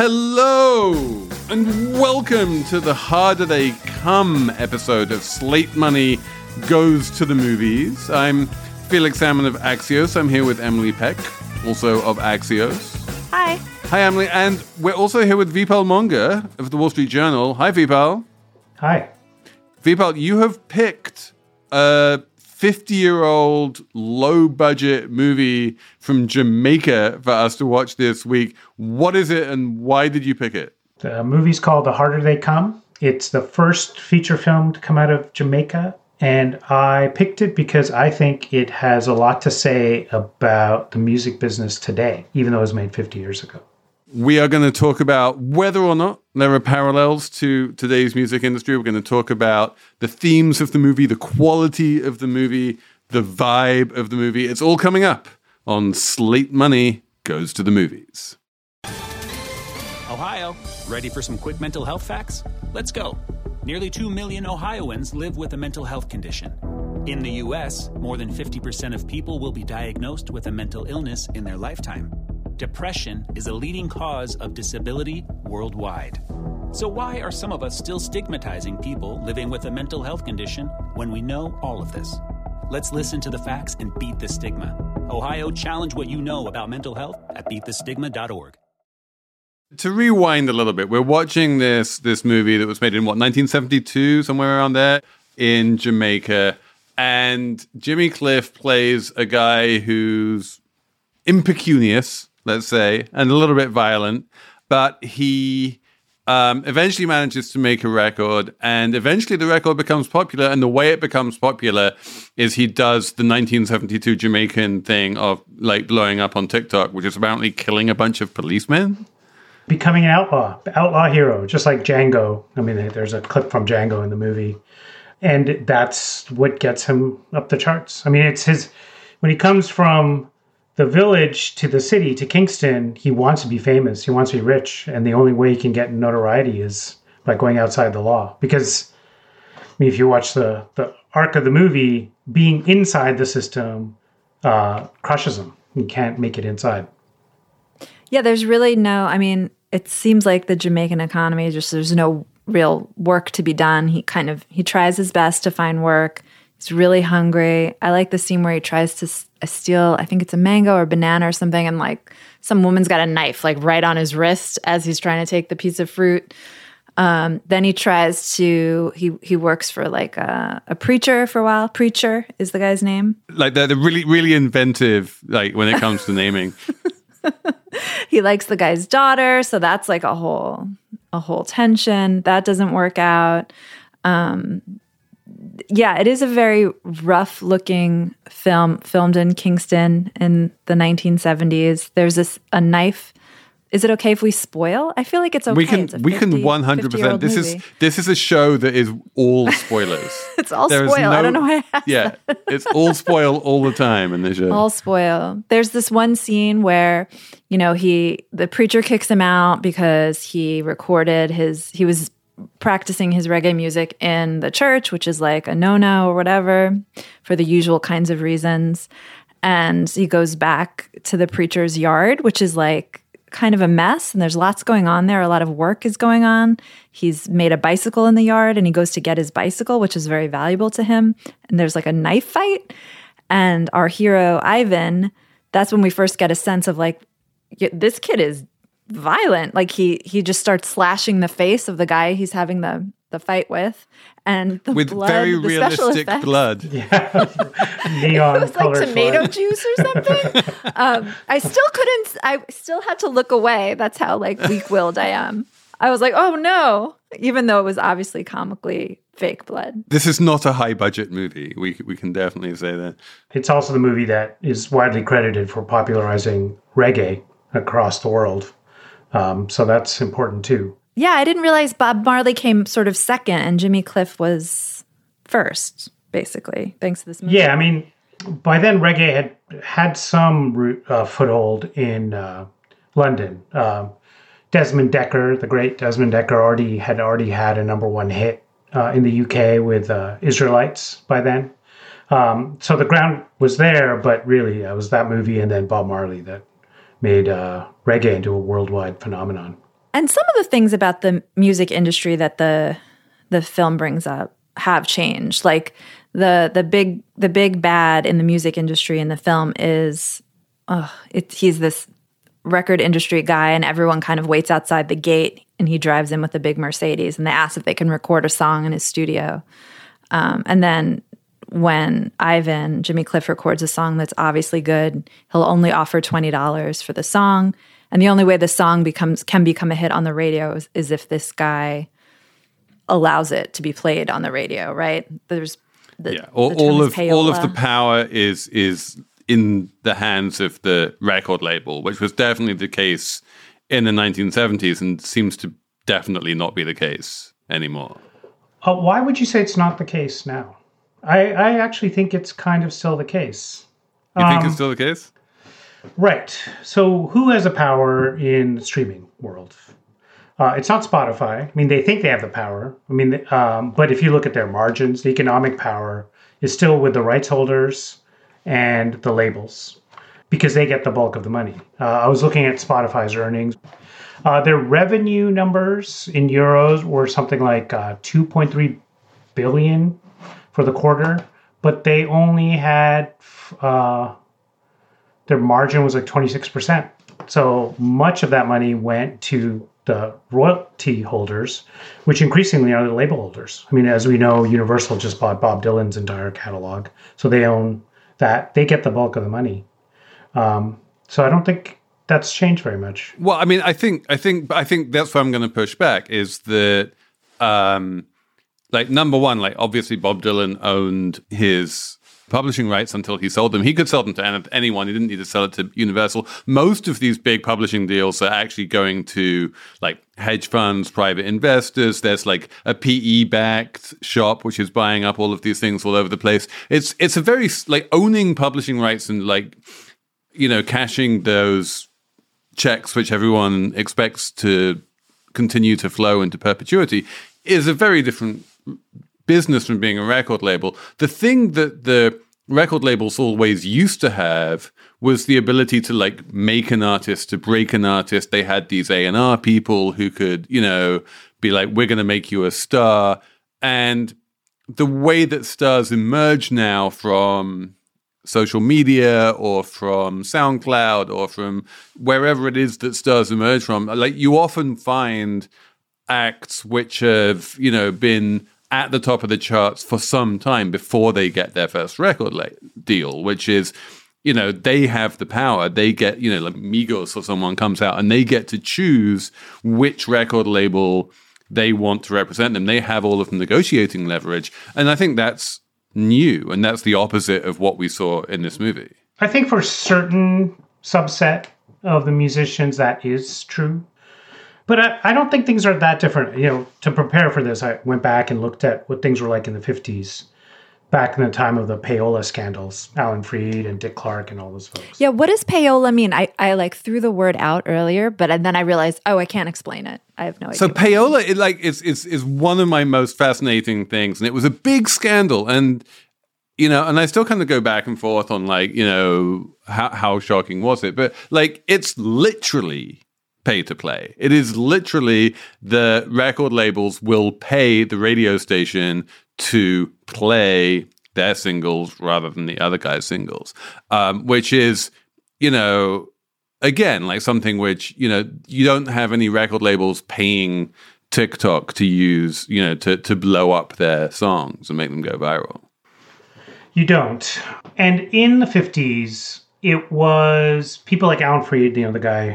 Hello, and welcome to the Harder They Come episode of Slate Money Goes to the Movies. I'm Felix Salmon of Axios. I'm here with Emily Peck, also of Axios. Hi. Hi, Emily. And we're also here with Vipal Monga of the Wall Street Journal. Hi, Vipal. Hi. Vipal, you have picked a 50-year-old low-budget movie from Jamaica for us to watch this week. What is it, and why did you pick it? The movie's called The Harder They Come. It's the first feature film to come out of Jamaica, and I picked it because I think it has a lot to say about the music business today, even though it was made 50 years ago. We are going to talk about whether or not there are parallels to today's music industry. We're going to talk about the themes of the movie, the quality of the movie, the vibe of the movie. It's all coming up on Slate Money Goes to the Movies. Ohio, ready for some quick mental health facts? Let's go. Nearly 2 million Ohioans live with a mental health condition. In the U.S., more than 50% of people will be diagnosed with a mental illness in their lifetime. Depression is a leading cause of disability worldwide. So why are some of us still stigmatizing people living with a mental health condition when we know all of this? Let's listen to the facts and beat the stigma. Ohio, challenge what you know about mental health at beatthestigma.org. To rewind a little bit, we're watching this movie that was made in, 1972, somewhere around there, in Jamaica. And Jimmy Cliff plays a guy who's impecunious, let's say, and a little bit violent, but he eventually manages to make a record, and eventually the record becomes popular, and the way it becomes popular is he does the 1972 Jamaican thing of, like, blowing up on TikTok, which is apparently killing a bunch of policemen. Becoming an outlaw hero, just like Django. I mean, there's a clip from Django in the movie, and that's what gets him up the charts. I mean, it's when he comes from the village to the city, to Kingston, he wants to be famous. He wants to be rich. And the only way he can get notoriety is by going outside the law. Because, I mean, if you watch the arc of the movie, being inside the system crushes him. He can't make it inside. Yeah, there's really it seems like the Jamaican economy, there's no real work to be done. He tries his best to find work. He's really hungry. I like the scene where he tries to steal, I think it's a mango or banana or something, and like some woman's got a knife like right on his wrist as he's trying to take the piece of fruit. Then he tries to, he works for like a preacher for a while. Preacher is the guy's name. Like they're really, really inventive, like when it comes to naming. He likes the guy's daughter, so that's like a whole tension. That doesn't work out. Yeah, it is a very rough-looking film, filmed in Kingston in the 1970s. There's a knife. Is it okay if we spoil? I feel like it's okay. We can 100%. This is a show that is all spoilers. It's all spoil. I don't know why I asked that. It's all spoil all the time in the show. All spoil. There's this one scene where, the preacher kicks him out because he was practicing his reggae music in the church, which is like a no-no or whatever for the usual kinds of reasons. And he goes back to the preacher's yard, which is like kind of a mess. And there's lots going on there. A lot of work is going on. He's made a bicycle in the yard and he goes to get his bicycle, which is very valuable to him. And there's like a knife fight. And our hero, Ivan, that's when we first get a sense of like, this kid is violent. Like he just starts slashing the face of the guy he's having the fight with, and with blood, very realistic blood. Yeah, neon. It was like tomato blood. Juice or something. I still had to look away. That's how like weak-willed I am. I was like, oh no, even though it was obviously comically fake blood. This is not a high-budget movie. We can definitely say that. It's also the movie that is widely credited for popularizing reggae across the world. So that's important too. Yeah, I didn't realize Bob Marley came sort of second and Jimmy Cliff was first, basically, thanks to this movie. Yeah, I mean, by then reggae had some foothold in London. Desmond Dekker, the great Desmond Dekker, already had a number one hit in the UK with Israelites by then. So the ground was there, but really it was that movie and then Bob Marley that made reggae into a worldwide phenomenon. And some of the things about the music industry that the film brings up have changed. Like the big bad in the music industry in the film is he's this record industry guy, and everyone kind of waits outside the gate, and he drives in with a big Mercedes, and they ask if they can record a song in his studio. And then when Jimmy Cliff records a song that's obviously good, he'll only offer $20 for the song. And the only way the song can become a hit on the radio is if this guy allows it to be played on the radio, right? There's all of the power is in the hands of the record label, which was definitely the case in the 1970s and seems to definitely not be the case anymore. Why would you say it's not the case now? I actually think it's kind of still the case. You think it's still the case? Right. So who has the power in the streaming world? It's not Spotify. I mean, they think they have the power. I mean, but if you look at their margins, the economic power is still with the rights holders and the labels because they get the bulk of the money. I was looking at Spotify's earnings. Their revenue numbers in euros were something like 2.3 billion for the quarter, but they only had their margin was like 26%. So much of that money went to the royalty holders, which increasingly are the label holders. I mean, as we know, Universal just bought Bob Dylan's entire catalog, so they own that. They get the bulk of the money. So I don't think that's changed very much. Well, I mean, I think that's where I'm going to push back is that, like, number one, like, obviously Bob Dylan owned his publishing rights until he sold them. He could sell them to anyone. He didn't need to sell it to Universal. Most of these big publishing deals are actually going to like hedge funds, private investors. There's like a PE-backed shop which is buying up all of these things all over the place. It's a very like owning publishing rights and like, you know, cashing those checks which everyone expects to continue to flow into perpetuity is a very different business from being a record label. The thing that the record labels always used to have was the ability to like make an artist, to break an artist. They had these A&R people who could, you know, be like, we're going to make you a star. And the way that stars emerge now from social media or from SoundCloud or from wherever it is that stars emerge from, like you often find acts which have, you know, been at the top of the charts for some time before they get their first record deal, which is, you know, they have the power. They get, you know, like Migos or someone comes out and they get to choose which record label they want to represent them. They have all of the negotiating leverage. And I think that's new. And that's the opposite of what we saw in this movie. I think for certain subset of the musicians, that is true. But I don't think things are that different. You know, to prepare for this, I went back and looked at what things were like in the 50s, back in the time of the payola scandals, Alan Freed and Dick Clark and all those folks. Yeah, what does payola mean? I like threw the word out earlier, but then I realized, I can't explain it. I have no idea. So payola, is one of my most fascinating things, and it was a big scandal. And you know, and I still kind of go back and forth on like, you know, how shocking was it? But like, it's literally pay to play. It is literally the record labels will pay the radio station to play their singles rather than the other guy's singles, which is, you know, again, like something which, you know, you don't have any record labels paying TikTok to use, you know, to blow up their songs and make them go viral. You don't. And in the 50s, it was people like Alan Freed, you know, the guy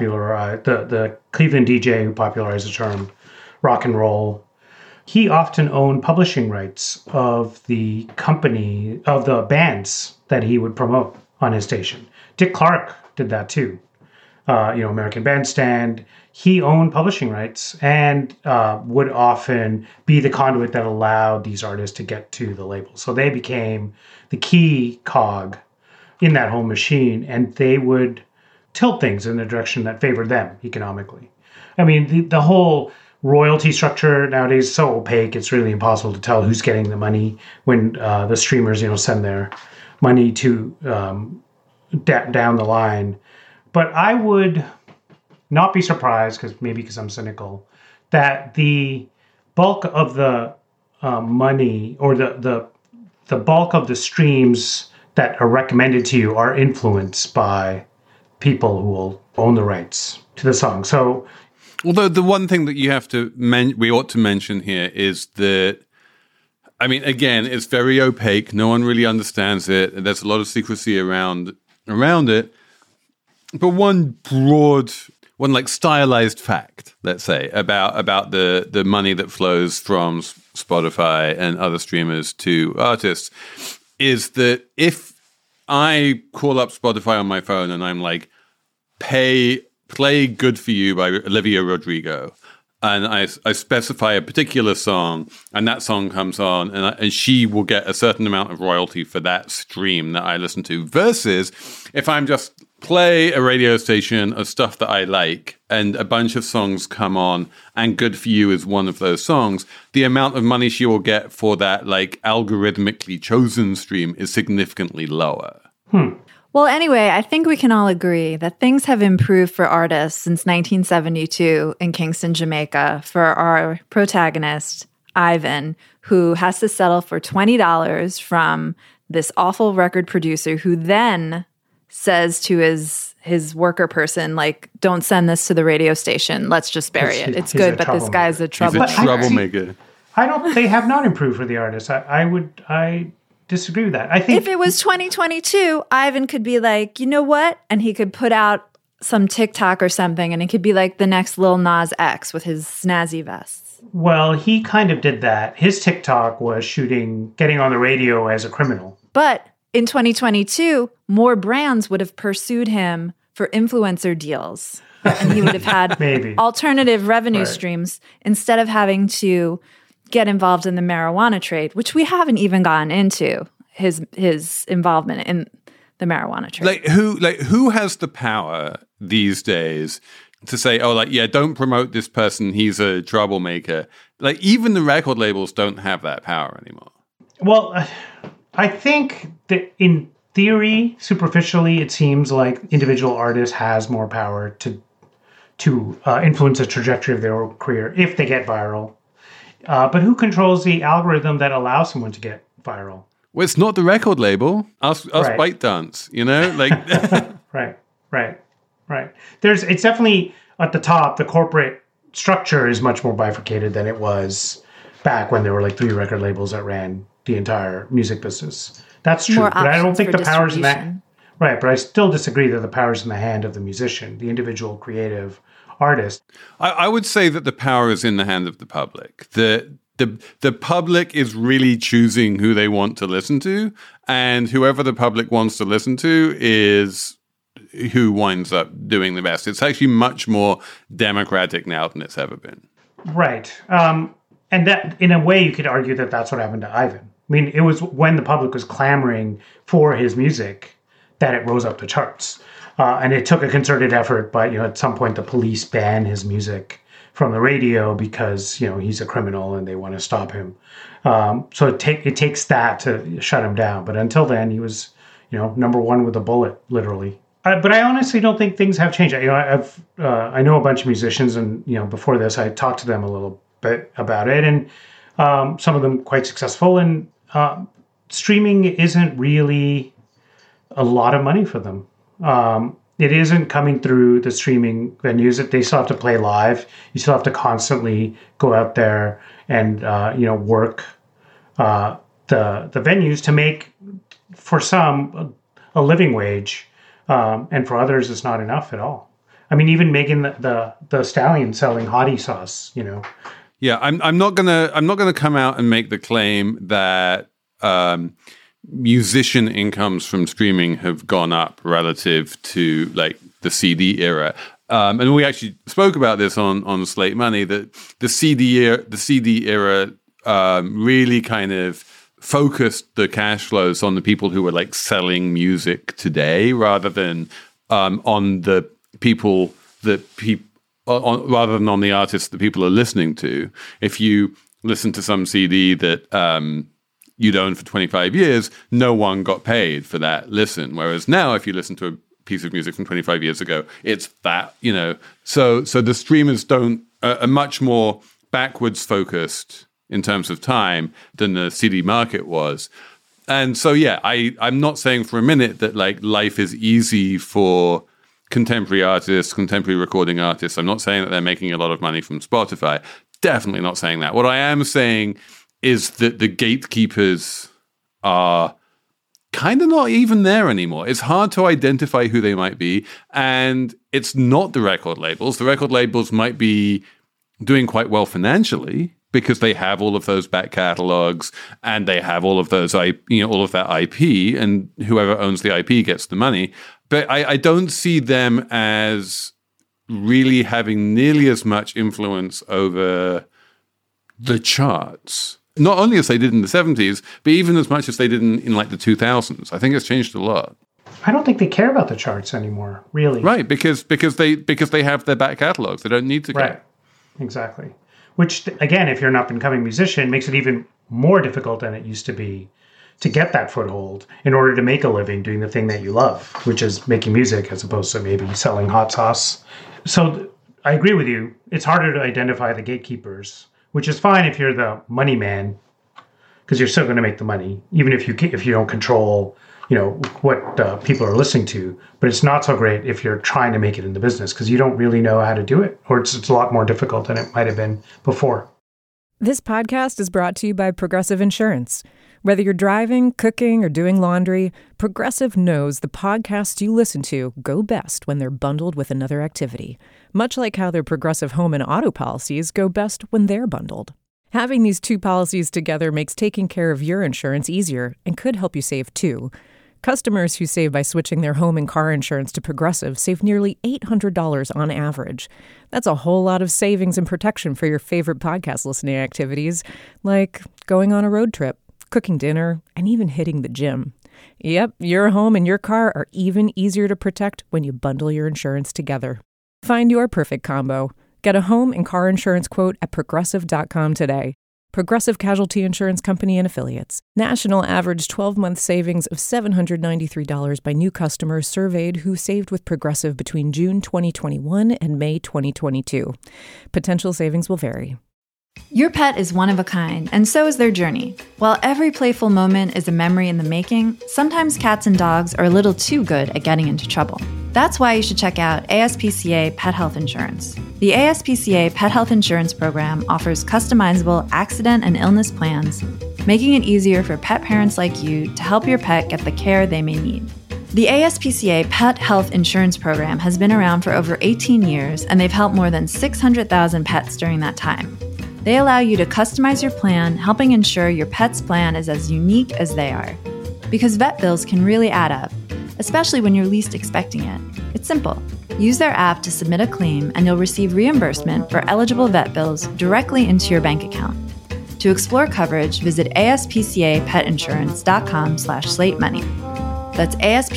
the Cleveland DJ who popularized the term rock and roll. He often owned publishing rights of the company, of the bands that he would promote on his station. Dick Clark did that too. You know, American Bandstand. He owned publishing rights and would often be the conduit that allowed these artists to get to the label. So they became the key cog in that whole machine, and they would tilt things in the direction that favored them economically. I mean, the whole royalty structure nowadays is so opaque, it's really impossible to tell who's getting the money when the streamers, you know, send their money to down the line. But I would not be surprised, because I'm cynical, that the bulk of the money, or the bulk of the streams that are recommended to you are influenced by people who will own the rights to the song. So, although the one thing that you have to we ought to mention here is that, I mean, again, it's very opaque. No one really understands it. There's a lot of secrecy around it. But one like stylized fact, let's say, about the money that flows from Spotify and other streamers to artists is that if I call up Spotify on my phone and I'm like, play Good For You by Olivia Rodrigo, and I specify a particular song, and that song comes on, and she will get a certain amount of royalty for that stream that I listen to, versus if I'm just play a radio station of stuff that I like, and a bunch of songs come on, and Good For You is one of those songs, the amount of money she will get for that like algorithmically chosen stream is significantly lower. Well, anyway, I think we can all agree that things have improved for artists since 1972 in Kingston, Jamaica, for our protagonist, Ivan, who has to settle for $20 from this awful record producer who then says to his worker person, like, don't send this to the radio station. Let's just bury it. It's good, but this guy's a troublemaker. He's a troublemaker. They have not improved for the artists. I disagree with that. I think if it was 2022, Ivan could be like, you know what? And he could put out some TikTok or something, and it could be like the next Lil Nas X with his snazzy vests. Well, he kind of did that. His TikTok was getting on the radio as a criminal. But in 2022, more brands would have pursued him for influencer deals. And he would have had alternative revenue streams instead of having to get involved in the marijuana trade, which we haven't even gotten into his involvement in the marijuana trade. Who has the power these days to say, don't promote this person, he's a troublemaker? Like, even the record labels don't have that power anymore. Well, I think that in theory, superficially, it seems like individual artists has more power to influence the trajectory of their career if they get viral. But who controls the algorithm that allows someone to get viral? Well, it's not the record label. Ask ByteDance, Right. It's definitely at the top. The corporate structure is much more bifurcated than it was back when there were like 3 record labels that ran the entire music business. That's true. But I don't think the power's in that. Right, but I still disagree that the power's in the hand of the musician, the individual creative artist. I would say that the power is in the hand of the public. The public is really choosing who they want to listen to, and whoever the public wants to listen to is who winds up doing the best. It's actually much more democratic now than it's ever been. Right. And that, in a way, you could argue that that's what happened to Ivan. I mean, it was when the public was clamoring for his music that it rose up the charts. And it took a concerted effort, but at some point the police banned his music from the radio because he's a criminal and they want to stop him. So it takes that to shut him down. But until then, he was number one with a bullet, literally. But I honestly don't think things have changed. I know a bunch of musicians, and before this I talked to them a little bit about it, and some of them quite successful. And streaming isn't really a lot of money for them. It isn't coming through the streaming venues. They still have to play live. You still have to constantly go out there and work the venues to make, for some, a living wage, and for others it's not enough at all. I mean, even Megan the Stallion selling hottie sauce, Yeah, I'm not gonna come out and make the claim that musician incomes from streaming have gone up relative to like the CD era. And we actually spoke about this on Slate Money, that the CD era really kind of focused the cash flows on the people who were like selling music today, rather than on the people rather than on the artists that people are listening to. If you listen to some CD that you'd owned for 25 years, no one got paid for that listen. Whereas now, if you listen to a piece of music from 25 years ago. It's that, So the streamers are much more backwards focused in terms of time than the CD market was. And so, I'm not saying for a minute that like life is easy for contemporary artists, contemporary recording artists. I'm not saying that they're making a lot of money from Spotify. Definitely not saying that. What I am saying is that the gatekeepers are kind of not even there anymore. It's hard to identify who they might be. And it's not the record labels. The record labels might be doing quite well financially because they have all of those back catalogs and they have all of those, all of that IP, and whoever owns the IP gets the money. But I don't see them as really having nearly as much influence over the charts. Not only as they did in the 70s, but even as much as they did in like the 2000s. I think it's changed a lot. I don't think they care about the charts anymore, really. Right, because they have their back catalogs. They don't need to care. Right, exactly. Which, again, if you're an up-and-coming musician, makes it even more difficult than it used to be to get that foothold in order to make a living doing the thing that you love, which is making music as opposed to maybe selling hot sauce. So I agree with you. It's harder to identify the gatekeepers, which is fine if you're the money man, because you're still going to make the money, even if you don't control, what people are listening to. But it's not so great if you're trying to make it in the business because you don't really know how to do it, or it's a lot more difficult than it might have been before. This podcast is brought to you by Progressive Insurance. Whether you're driving, cooking, or doing laundry, Progressive knows the podcasts you listen to go best when they're bundled with another activity, much like how their Progressive home and auto policies go best when they're bundled. Having these two policies together makes taking care of your insurance easier and could help you save too. Customers who save by switching their home and car insurance to Progressive save nearly $800 on average. That's a whole lot of savings and protection for your favorite podcast listening activities, like going on a road trip, cooking dinner, and even hitting the gym. Yep, your home and your car are even easier to protect when you bundle your insurance together. Find your perfect combo. Get a home and car insurance quote at Progressive.com today. Progressive Casualty Insurance Company and Affiliates. National average 12-month savings of $793 by new customers surveyed who saved with Progressive between June 2021 and May 2022. Potential savings will vary. Your pet is one of a kind, and so is their journey. While every playful moment is a memory in the making, sometimes cats and dogs are a little too good at getting into trouble. That's why you should check out ASPCA Pet Health Insurance. The ASPCA Pet Health Insurance Program offers customizable accident and illness plans, making it easier for pet parents like you to help your pet get the care they may need. The ASPCA Pet Health Insurance Program has been around for over 18 years, and they've helped more than 600,000 pets during that time. They allow you to customize your plan, helping ensure your pet's plan is as unique as they are. Because vet bills can really add up, especially when you're least expecting it. It's simple. Use their app to submit a claim, and you'll receive reimbursement for eligible vet bills directly into your bank account. To explore coverage, visit aspcapetinsurance.com/slatemoney. That's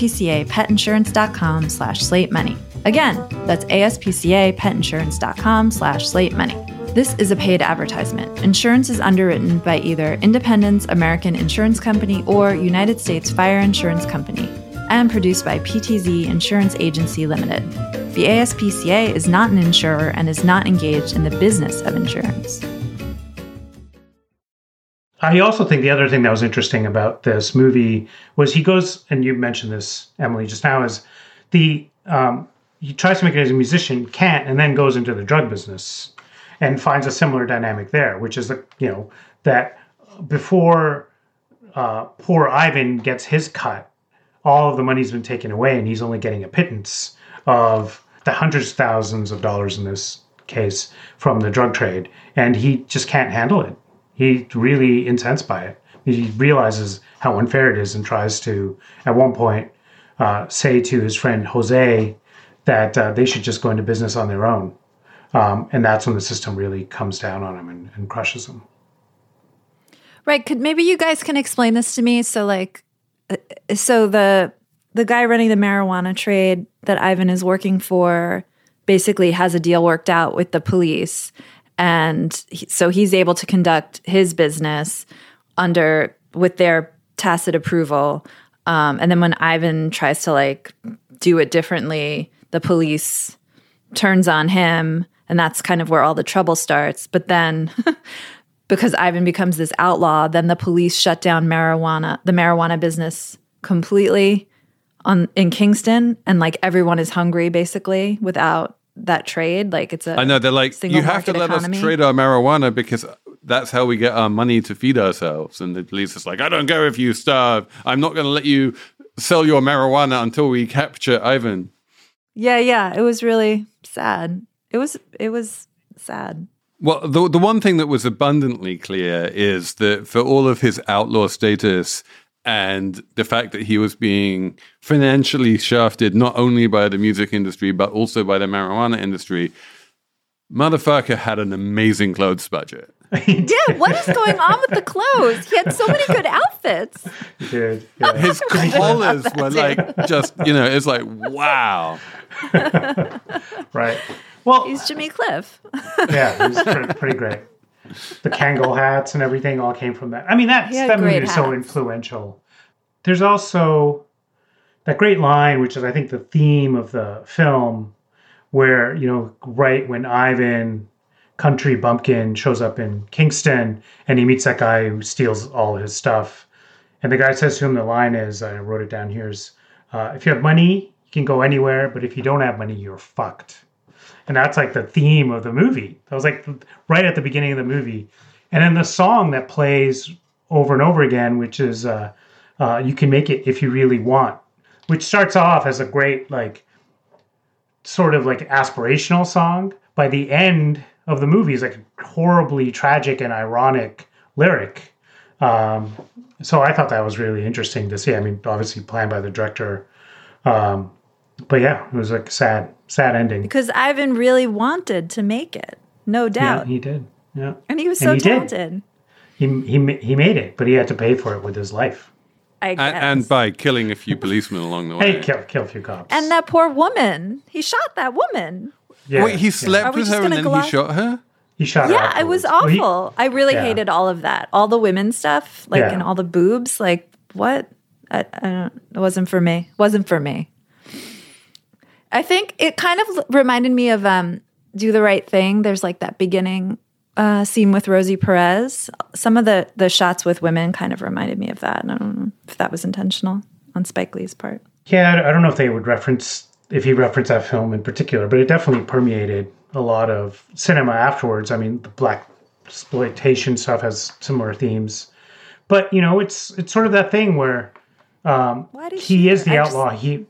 aspcapetinsurance.com/slatemoney. Again, that's aspcapetinsurance.com/slatemoney. This is a paid advertisement. Insurance is underwritten by either Independence American Insurance Company or United States Fire Insurance Company and produced by PTZ Insurance Agency Limited. The ASPCA is not an insurer and is not engaged in the business of insurance. I also think the other thing that was interesting about this movie was he goes, and you mentioned this, Emily, just now, is he tries to make it as a musician, can't, and then goes into the drug business. And finds a similar dynamic there, which is that before poor Ivan gets his cut, all of the money's been taken away, and he's only getting a pittance of the hundreds of thousands of dollars in this case from the drug trade, and he just can't handle it. He's really incensed by it. He realizes how unfair it is and tries to, at one point, say to his friend Jose that they should just go into business on their own. And that's when the system really comes down on him and crushes him. Right. Maybe you guys can explain this to me. So the guy running the marijuana trade that Ivan is working for basically has a deal worked out with the police. And so he's able to conduct his business with their tacit approval. And then when Ivan tries to do it differently. The police turns on him, and that's kind of where all the trouble starts. But then because Ivan becomes this outlaw, then the police shut down the marijuana business completely in Kingston, and like everyone is hungry basically without that trade. Like it's a I know, they're like, you have to let economy. us trade our marijuana because that's how we get our money to feed ourselves. And the police is like, I don't care if you starve. I'm not going to let you sell your marijuana until we capture Ivan. Yeah. It was really sad. It was sad. Well, the one thing that was abundantly clear is that for all of his outlaw status and the fact that he was being financially shafted not only by the music industry, but also by the marijuana industry, motherfucker had an amazing clothes budget. Yeah, what is going on with the clothes? He had so many good outfits. He did. Yeah. His collars were like just, it's like, wow. Right. Well, He's Jimmy Cliff. yeah, he was pretty great. The Kangol hats and everything all came from that. I mean, that movie great is so hats. influential. There's also that great line, which is, I think, the theme of the film, where, right when Ivan Country Bumpkin shows up in Kingston and he meets that guy who steals all his stuff. And the guy says to him, the line is, I wrote it down here, is, if you have money, you can go anywhere, but if you don't have money, you're fucked. And that's like the theme of the movie. That was like right at the beginning of the movie. And then the song that plays over and over again, which is You Can Make It If You Really Want, which starts off as a great, like, sort of like aspirational song. By the end of the movie is like a horribly tragic and ironic lyric. So I thought that was really interesting to see. I mean, obviously planned by the director. But yeah, it was like a sad ending. Because Ivan really wanted to make it, no doubt. Yeah, he did. Yeah. And he was so talented. He made it, but he had to pay for it with his life. I guess. And by killing a few policemen along the way. Hey, kill a few cops. And that poor woman. He shot that woman. Yeah, Wait, he slept Are we with just her and gonna then go he off? shot her? He shot her Yeah, it was afterwards. awful. I really Yeah. hated all of that. All the women stuff, like, Yeah. and all the boobs. Like, what? I don't. It wasn't for me. Wasn't for me. I think it kind of reminded me of Do the Right Thing. There's like that beginning scene with Rosie Perez. Some of the shots with women kind of reminded me of that. And I don't know if that was intentional on Spike Lee's part. Yeah, I don't know if he referenced that film in particular, but it definitely permeated a lot of cinema afterwards. I mean, the black exploitation stuff has similar themes, but it's sort of that thing where Why did he is the I just- outlaw. He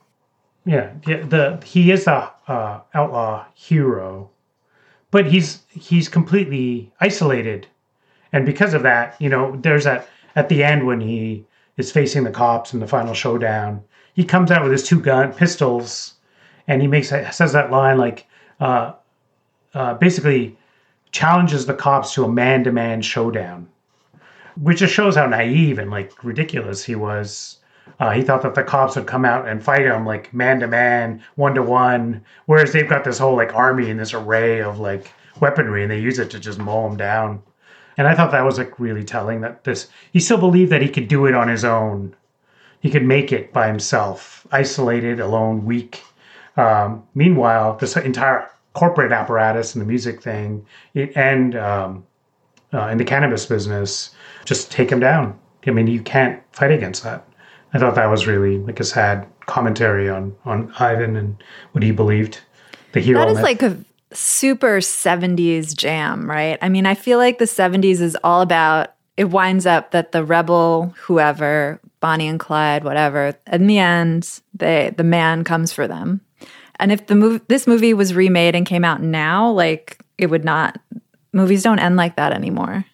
is the outlaw hero, but he's completely isolated, and because of that, there's that at the end when he is facing the cops in the final showdown. He comes out with his two pistols, and he says that line like, basically challenges the cops to a man-to-man showdown, which just shows how naive and like ridiculous he was. He thought that the cops would come out and fight him like man-to-man, one-to-one, whereas they've got this whole like army and this array of like weaponry, and they use it to just mow him down. And I thought that was like really telling that he still believed that he could do it on his own. He could make it by himself, isolated, alone, weak. Meanwhile, this entire corporate apparatus and the music thing and in the cannabis business just take him down. I mean, you can't fight against that. I thought that was really like a sad commentary on Ivan and what he believed. The hero. That is myth. like a super 70s jam, right? I mean, I feel like the 70s is all about, it winds up that the rebel, whoever, Bonnie and Clyde, whatever, in the end, the man comes for them. And if this movie was remade and came out now, like, it would not, movies don't end like that anymore,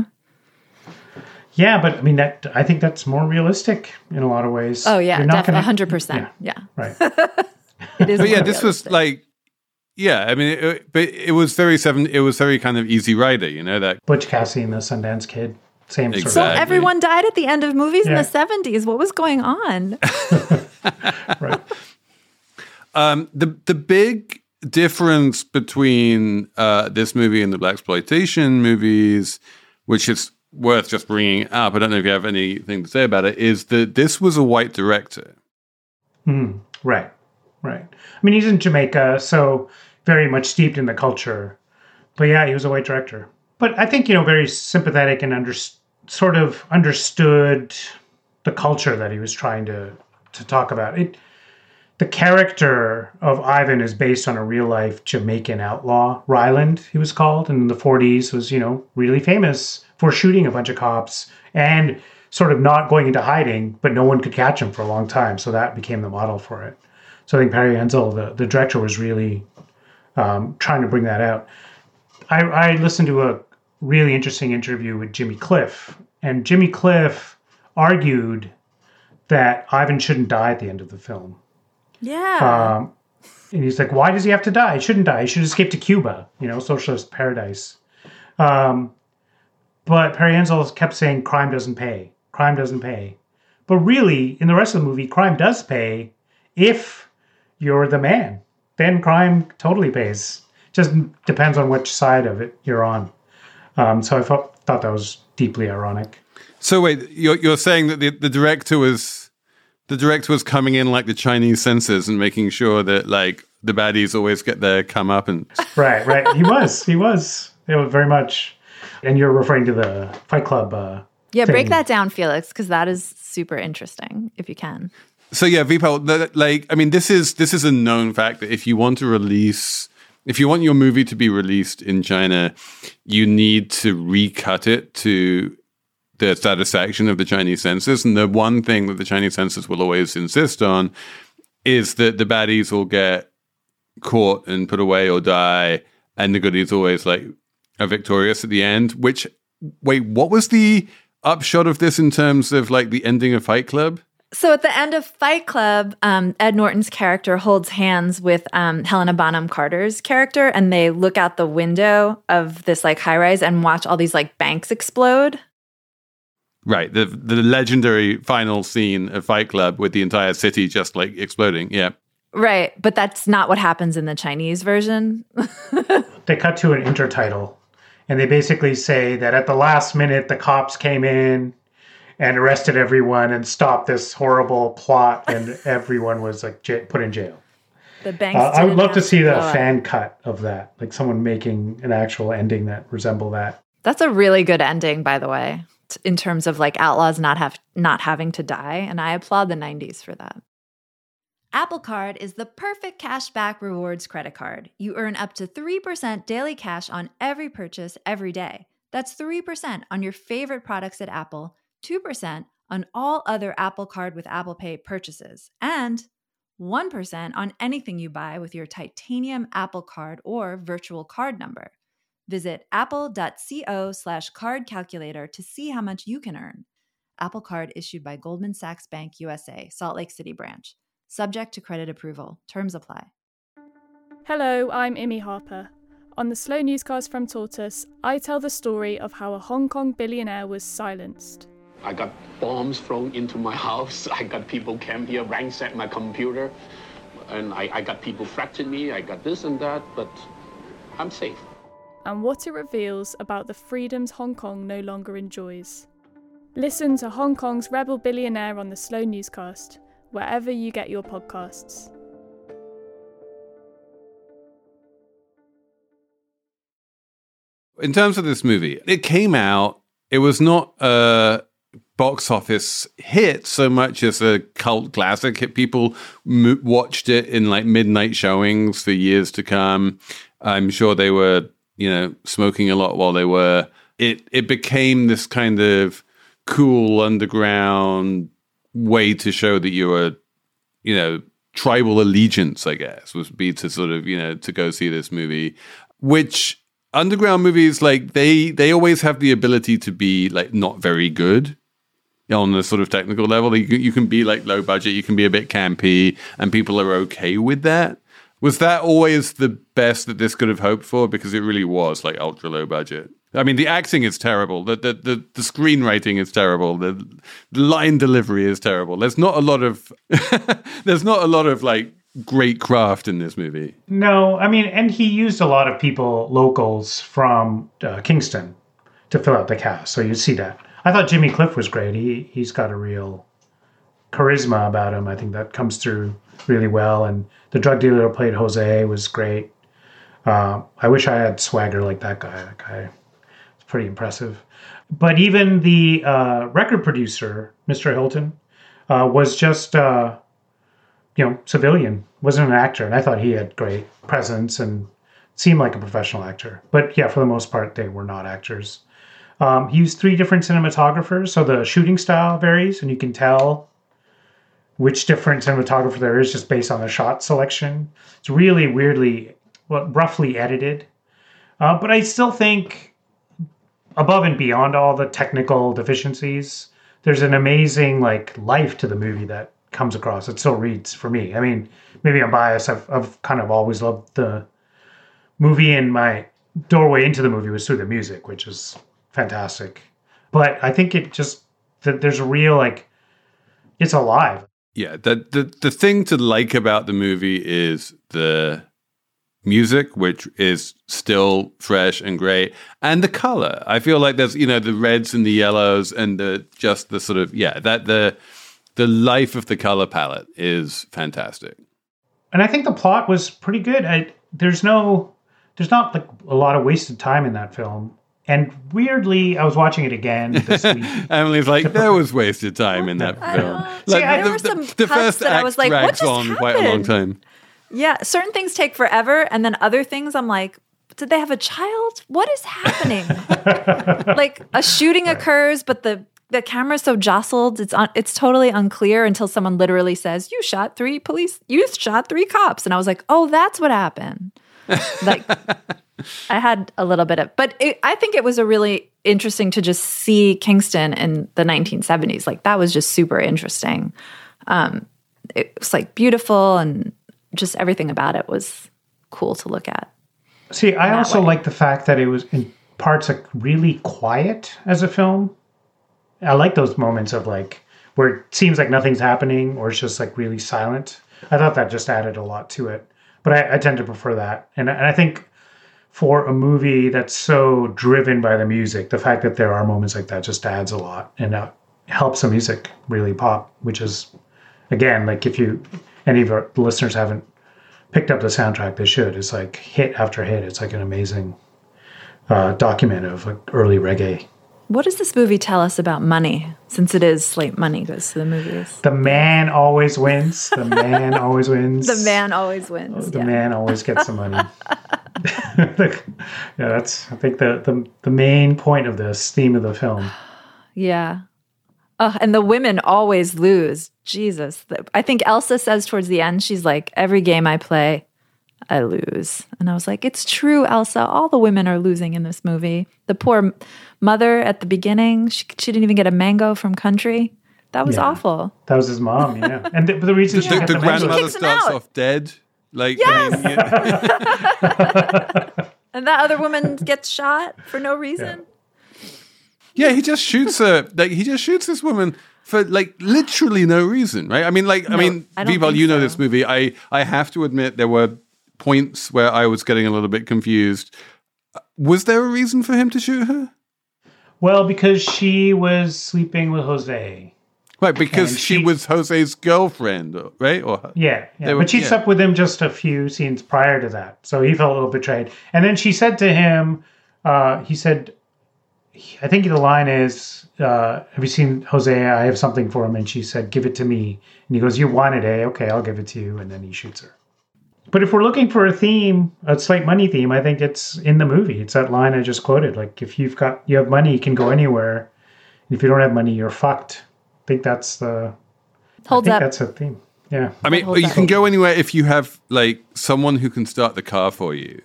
Yeah, but I mean, I think that's more realistic in a lot of ways. Oh, yeah, You're not definitely, gonna- 100%. Yeah. Right. It is But yeah, more this was realistic. like, I mean, it was very kind of Easy Rider, that Butch Cassidy and the Sundance Kid. Same sort So of. Exactly. everyone died at the end of movies in Yeah. the 70s. What was going on? Right. The big difference between this movie and the blaxploitation movies, which is worth just bringing up, I don't know if you have anything to say about it, is that this was a white director. Right. Right. I mean, he's in Jamaica, so very much steeped in the culture. But yeah, he was a white director. But I think, very sympathetic and sort of understood the culture that he was trying to talk about. The character of Ivan is based on a real-life Jamaican outlaw, Ryland, he was called, and in the 40s was, really famous for shooting a bunch of cops and sort of not going into hiding, but no one could catch him for a long time. So that became the model for it. So I think Perry Henzell, the director, was really trying to bring that out. I listened to a really interesting interview with Jimmy Cliff, and Jimmy Cliff argued that Ivan shouldn't die at the end of the film. Yeah. And he's like, why does he have to die? He shouldn't die. He should escape to Cuba, socialist paradise. But Perry Henzell kept saying crime doesn't pay. Crime doesn't pay. But really, in the rest of the movie, crime does pay if you're the man. Then crime totally pays. Just depends on which side of it you're on. So I thought that was deeply ironic. So wait, you're saying that the director was coming in like the Chinese censors and making sure that like the baddies always get their comeuppance. Right. He was. It was very much. And you're referring to the Fight Club. Yeah, break that down, Felix, because that is super interesting. If you can. So yeah, Vipal, this is a known fact that if you want your movie to be released in China, you need to recut it to the satisfaction of the Chinese censors. And the one thing that the Chinese censors will always insist on is that the baddies will get caught and put away or die, and the goodies always are victorious at the end. What was the upshot of this in terms of the ending of Fight Club? So at the end of Fight Club, Ed Norton's character holds hands with Helena Bonham Carter's character, and they look out the window of this high-rise and watch all these banks explode. Right, the legendary final scene of Fight Club with the entire city just exploding, yeah. Right, but that's not what happens in the Chinese version. They cut to an intertitle, and they basically say that at the last minute, the cops came in and arrested everyone and stopped this horrible plot, and everyone was put in jail. The banks. I would love to see the fan cut of that, someone making an actual ending that resemble that. That's a really good ending, by the way, in terms of outlaws not having to die, and I applaud the 90s for that. Apple Card is the perfect cashback rewards credit card. You earn up to 3% daily cash on every purchase every day. That's 3% on your favorite products at Apple, 2% on all other Apple Card with Apple Pay purchases, and 1% on anything you buy with your titanium Apple Card or virtual card number. Visit apple.co/card calculator to see how much you can earn. Apple Card issued by Goldman Sachs Bank USA, Salt Lake City branch. Subject to credit approval. Terms apply. Hello, I'm Imi Harper. On the Slow Newscast from Tortoise, I tell the story of how a Hong Kong billionaire was silenced. I got bombs thrown into my house. I got people came here, ransacked my computer. And I got people threatening me. I got this and that, but I'm safe. And what it reveals about the freedoms Hong Kong no longer enjoys. Listen to Hong Kong's rebel billionaire on the Slow Newscast, wherever you get your podcasts. In terms of this movie, it came out, it was not a box office hit so much as a cult classic. People watched it in midnight showings for years to come. I'm sure they were, smoking a lot while they were. It became this kind of cool underground way to show that you were, tribal allegiance, I guess, would be to sort of, to go see this movie, which underground movies, they always have the ability to be not very good on the sort of technical level. You can be low budget, you can be a bit campy, and people are okay with that. Was that always the best that this could have hoped for? Because it really was ultra low budget. I mean, the acting is terrible. The screenwriting is terrible. The line delivery is terrible. There's not a lot of great craft in this movie. No, I mean, and he used a lot of locals from Kingston to fill out the cast. So you see that. I thought Jimmy Cliff was great. He's got a real charisma about him. I think that comes through really well. And the drug dealer who played Jose was great. I wish I had swagger like that guy. That guy was pretty impressive. But even the record producer, Mr. Hilton, was just, civilian, wasn't an actor. And I thought he had great presence and seemed like a professional actor. But yeah, for the most part, they were not actors. He used 3 different cinematographers, so the shooting style varies, and you can tell which different cinematographer there is just based on the shot selection. It's really roughly edited. But I still think, above and beyond all the technical deficiencies, there's an amazing life to the movie that comes across. It still reads for me. I mean, maybe I'm biased. I've kind of always loved the movie, and my doorway into the movie was through the music, which is fantastic. But I think there's a real it's alive. Yeah, the thing to like about the movie is the music, which is still fresh and great, and the color. I feel like there's the reds and the yellows and the sort of the life of the color palette is fantastic. And I think the plot was pretty good. There's not a lot of wasted time in that film. And weirdly, I was watching it again this week. Emily's like, there was wasted time in that film. There were some the cuts first that act I was like, what drags just on happened? quite a long time. Yeah, certain things take forever, and then other things I'm like, did they have a child? What is happening? A shooting occurs, but the camera's so jostled, it's totally unclear until someone literally says, you shot 3 cops. And I was like, oh, that's what happened. I had a little bit of, but I think it was a really interesting to just see Kingston in the 1970s. That was just super interesting. It was beautiful, and just everything about it was cool to look at. See, I also like the fact that it was in parts really quiet as a film. I like those moments of where it seems like nothing's happening, or it's just really silent. I thought that just added a lot to it. But I tend to prefer that. And I think for a movie that's so driven by the music, the fact that there are moments like that just adds a lot, and helps the music really pop, which is, again, if any of our listeners haven't picked up the soundtrack, they should. It's hit after hit. It's an amazing document of early reggae. What does this movie tell us about money? Since it is money goes to the movies. The man always wins. The man always wins. The man always wins. The man always gets the money. Yeah, that's, I think, the main point of this theme of the film. Yeah. Oh, and the women always lose. Jesus. I think Elsa says towards the end, she's like, every game I play, I lose. And I was like, it's true, Elsa. All the women are losing in this movie. The poor mother at the beginning, she didn't even get a mango from country. That was awful. That was his mom, yeah. And the reason she got the grandmother starts off dead. Yes! And that other woman gets shot for no reason. Yeah, he just shoots her. He just shoots this woman for literally no reason, right? I mean, Vival, you know this movie. I have to admit there were points where I was getting a little bit confused. Was there a reason for him to shoot her? Well, because she was sleeping with Jose. Right, because she was Jose's girlfriend, right? Yeah. But she slept with him just a few scenes prior to that. So he felt a little betrayed. And then she said to him, he said, I think the line is, have you seen Jose? I have something for him. And she said, give it to me. And he goes, you want it, eh? Okay, I'll give it to you. And then he shoots her. But if we're looking for a theme, a slight money theme, I think it's in the movie. It's that line I just quoted. If you have money, you can go anywhere. If you don't have money, you're fucked. I think that's that's a theme. Yeah. I mean, you can go anywhere if you have someone who can start the car for you.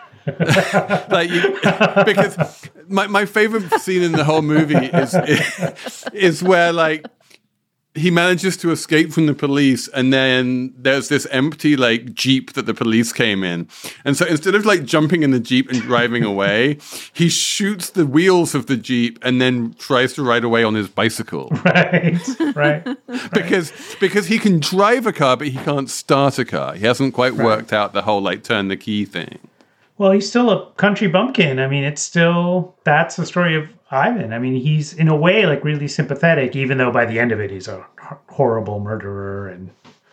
Because my favorite scene in the whole movie is where he manages to escape from the police, and then there's this empty Jeep that the police came in. And so instead of jumping in the Jeep and driving away, he shoots the wheels of the Jeep and then tries to ride away on his bicycle. Right. Because he can drive a car, but he can't start a car. He hasn't quite worked out the whole turn the key thing. Well, he's still a country bumpkin. I mean, that's the story of Ivan. I mean, he's in a way like really sympathetic, even though by the end of it he's a horrible murderer. And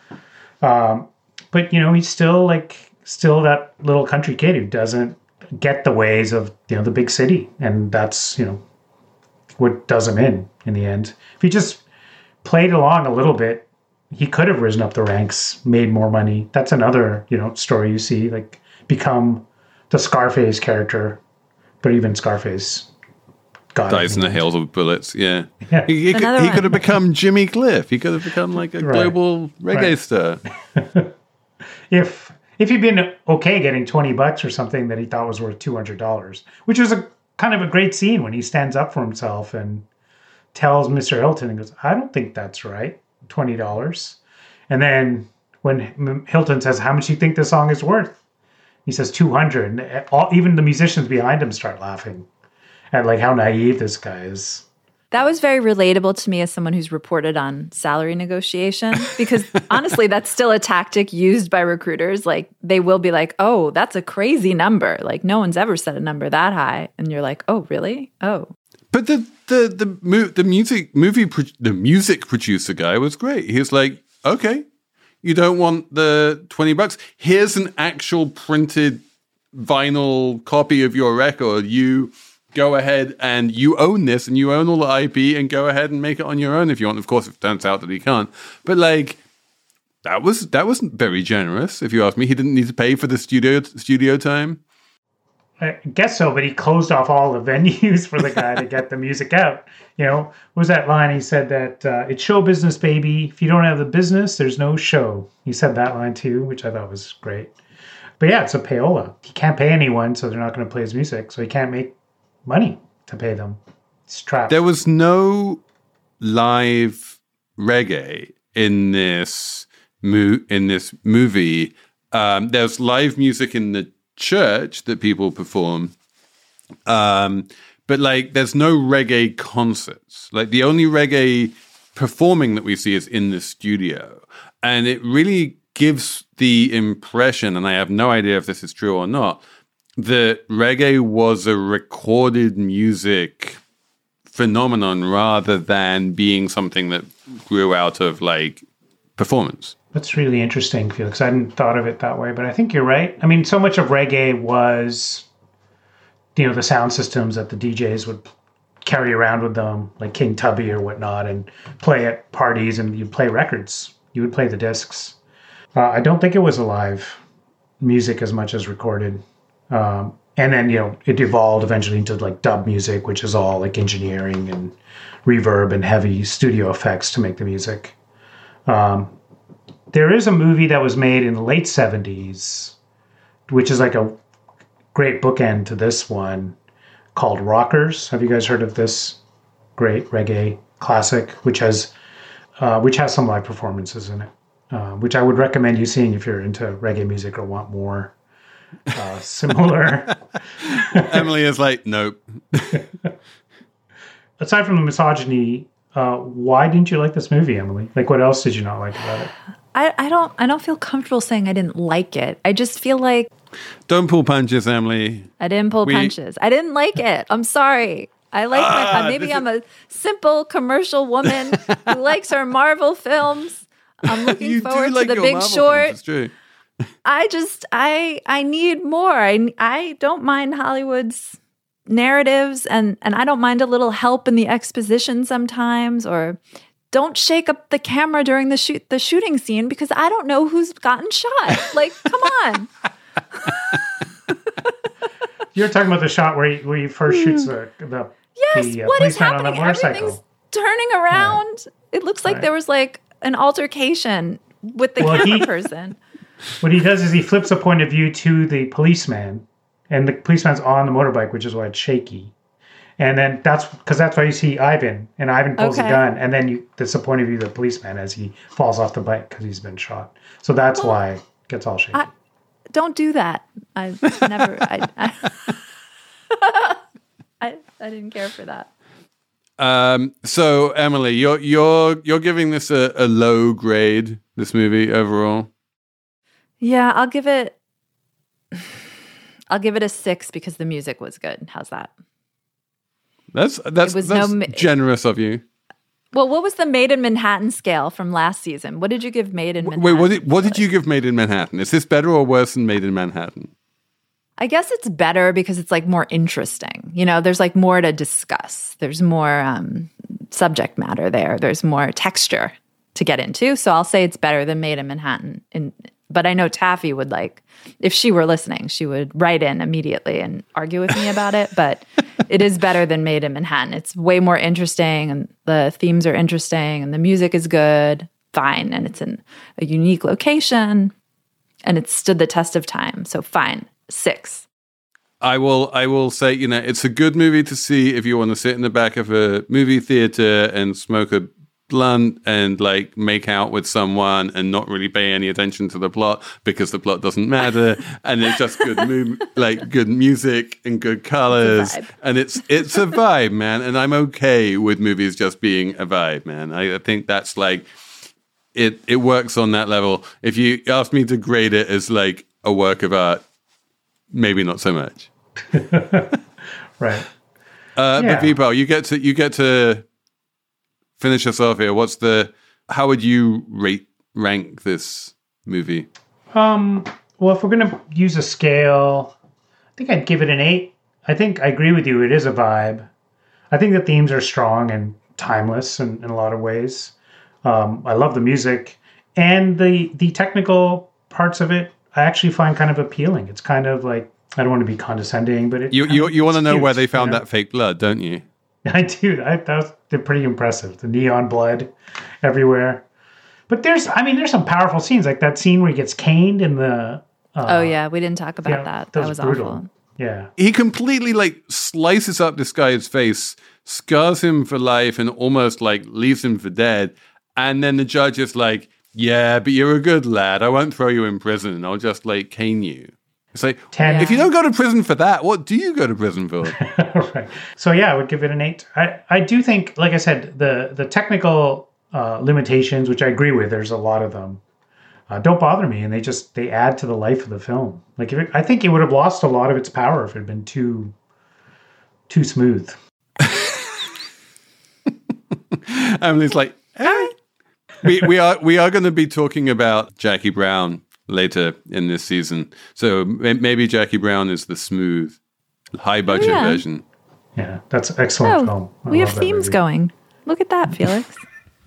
but he's still that little country kid who doesn't get the ways of the big city, and that's what does him in the end. If he just played along a little bit, he could have risen up the ranks, made more money. That's another story you see, like become the Scarface character, but even Scarface dies in the hails of bullets. Yeah. He could Another have one. become Jimmy Cliff. He could have become like a global reggae star. If he'd been okay getting $20 or something that he thought was worth $200, which was a kind of a great scene when he stands up for himself and tells Mr. Hilton and goes, "I don't think that's right, $20." And then when Hilton says, "How much do you think this song is worth?" He says 200, and even the musicians behind him start laughing at like how naive this guy is. That was very relatable to me as someone who's reported on salary negotiation, because honestly, that's still a tactic used by recruiters. Like they will be like, "Oh, that's a crazy number. Like no one's ever said a number that high." And you're like, "Oh, really? Oh." But the music producer guy was great. He was like, "Okay, you don't want the $20? Here's an actual printed vinyl copy of your record. You go ahead and you own this, and you own all the IP, and go ahead and make it on your own if you want." Of course, if it turns out that he can't. But like that wasn't very generous, if you ask me. He didn't need to pay for the studio time. I guess so, but he closed off all the venues for the guy to get the music out. What was that line? He said that it's show business, baby. If you don't have the business, there's no show. He said that line too, which I thought was great. But yeah, it's a payola. He can't pay anyone, so they're not going to play his music. So he can't make money to pay them. It's trapped. There was no live reggae in this movie. There's live music in the church that people perform, but like there's no reggae concerts. Like the only reggae performing that we see is in the studio, and it really gives the impression, and I have no idea if this is true or not, that reggae was a recorded music phenomenon rather than being something that grew out of like performance. That's really interesting, Felix. I hadn't thought of it that way, but I think you're right. I mean, so much of reggae was, the sound systems that the DJs would carry around with them, like King Tubby or whatnot, and play at parties, and you'd play records. You would play the discs. I don't think it was live music as much as recorded. And then, it evolved eventually into like dub music, which is all like engineering and reverb and heavy studio effects to make the music. There is a movie that was made in the late 70s, which is like a great bookend to this one, called Rockers. Have you guys heard of this great reggae classic, which has some live performances in it, which I would recommend you seeing if you're into reggae music or want more similar. Emily is like, nope. Aside from the misogyny, why didn't you like this movie, Emily? Like, what else did you not like about it? I don't feel comfortable saying I didn't like it. I just feel like Don't pull punches, Emily. I didn't pull punches. I didn't like it. I'm sorry. I like maybe I'm a simple commercial woman who likes her Marvel films. I'm looking forward to The Big Short. It's true. I need more. I don't mind Hollywood's narratives, and I don't mind a little help in the exposition sometimes, or don't shake up the camera during the shooting scene because I don't know who's gotten shot. Like, come on. You're talking about the shot where he first shoots the what is policeman on the happening? motorcycle. Everything's turning around. Right. It looks like there was like an altercation with the camera person. What he does is he flips a point of view to the policeman, and the policeman's on the motorbike, which is why it's shaky. And then that's why you see Ivan, and Ivan pulls a gun, and then that's the point of view of the policeman as he falls off the bike because he's been shot. So that's why it gets all shaky. Don't do that. I've never. I didn't care for that. So Emily, you're giving this a low grade, this movie overall. Yeah, I'll give it a 6 because the music was good. How's that? That's generous of you. Well, what was the Made in Manhattan scale from last season? What did you give Made in Manhattan? Wait, what did you give Made in Manhattan? Is this better or worse than Made in Manhattan? I guess it's better because it's like more interesting. You know, there's like more to discuss. There's more subject matter there. There's more texture to get into. So I'll say it's better than Made in Manhattan. But I know Taffy would if she were listening, she would write in immediately and argue with me about it. But it is better than Made in Manhattan. It's way more interesting, and the themes are interesting, and the music is good, fine, and it's in a unique location, and it's stood the test of time. So fine, 6. I will say, it's a good movie to see if you want to sit in the back of a movie theater and smoke a blunt and make out with someone and not really pay any attention to the plot because the plot doesn't matter, and it's just good good music and good colors, and it's a vibe, man. And I'm okay with movies just being a vibe, man. I think that's it works on that level. If you ask me to grade it as a work of art, maybe not so much. Right. But Vipal, you get to finish us off here. How would you rank this movie? Well, if we're going to use a scale, I think I'd give it an 8. I think I agree with you. It is a vibe. I think the themes are strong and timeless in a lot of ways. I love the music, and the technical parts of it I actually find kind of appealing. It's kind of I don't want to be condescending, but you want to know where they found that fake blood, don't you? I do. They're pretty impressive. The neon blood everywhere. But there's some powerful scenes, like that scene where he gets caned in the. Oh yeah, we didn't talk about that. That was brutal. Awful. Yeah, he completely slices up this guy's face, scars him for life, and almost leaves him for dead. And then the judge is like, "Yeah, but you're a good lad. I won't throw you in prison. I'll just cane you." It's if you don't go to prison for that, what do you go to prison for? Right. So yeah, I would give it an 8. I do think, like I said, the technical limitations, which I agree with, there's a lot of them, don't bother me, and they add to the life of the film. I think it would have lost a lot of its power if it had been too smooth. Emily's like, hey. We are going to be talking about Jackie Brown later in this season. So maybe Jackie Brown is the smooth, high-budget version. Yeah, that's an excellent film. We have themes going. Look at that, Felix.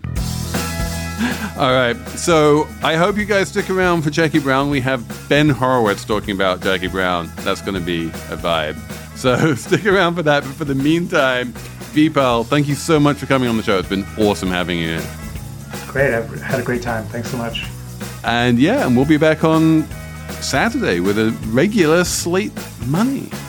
All right. So I hope you guys stick around for Jackie Brown. We have Ben Horowitz talking about Jackie Brown. That's going to be a vibe. So stick around for that. But for the meantime, Vipal, thank you so much for coming on the show. It's been awesome having you. Great. I've had a great time. Thanks so much. And we'll be back on Saturday with a regular Slate Money.